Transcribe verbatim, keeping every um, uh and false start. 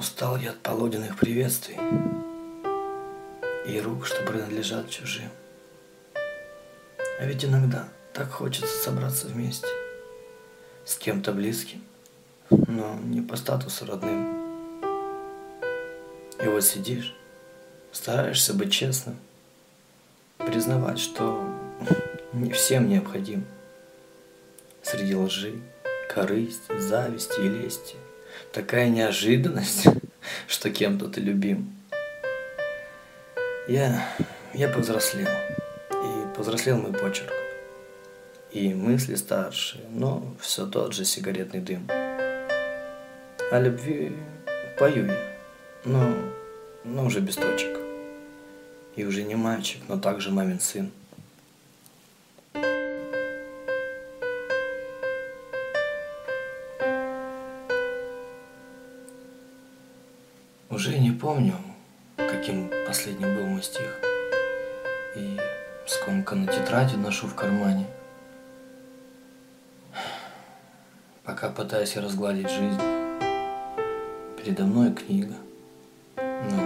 Устал я от полуденных приветствий и рук, что принадлежат чужим. А ведь иногда так хочется собраться вместе с кем-то близким, но не по статусу родным. И вот сидишь, стараешься быть честным, признавать, что не всем необходим. Среди лжи, корысти, зависти и лести такая неожиданность, что кем-то ты любим. Я, я повзрослел, и повзрослел мой почерк. И мысли старше, но все тот же сигаретный дым. О любви пою я, но, но уже без точек. И уже не мальчик, но также мамин сын. Уже не помню, каким последним был мой стих. И скомканно тетрадь ношу в кармане. Пока пытаюсь разгладить жизнь, передо мной книга, но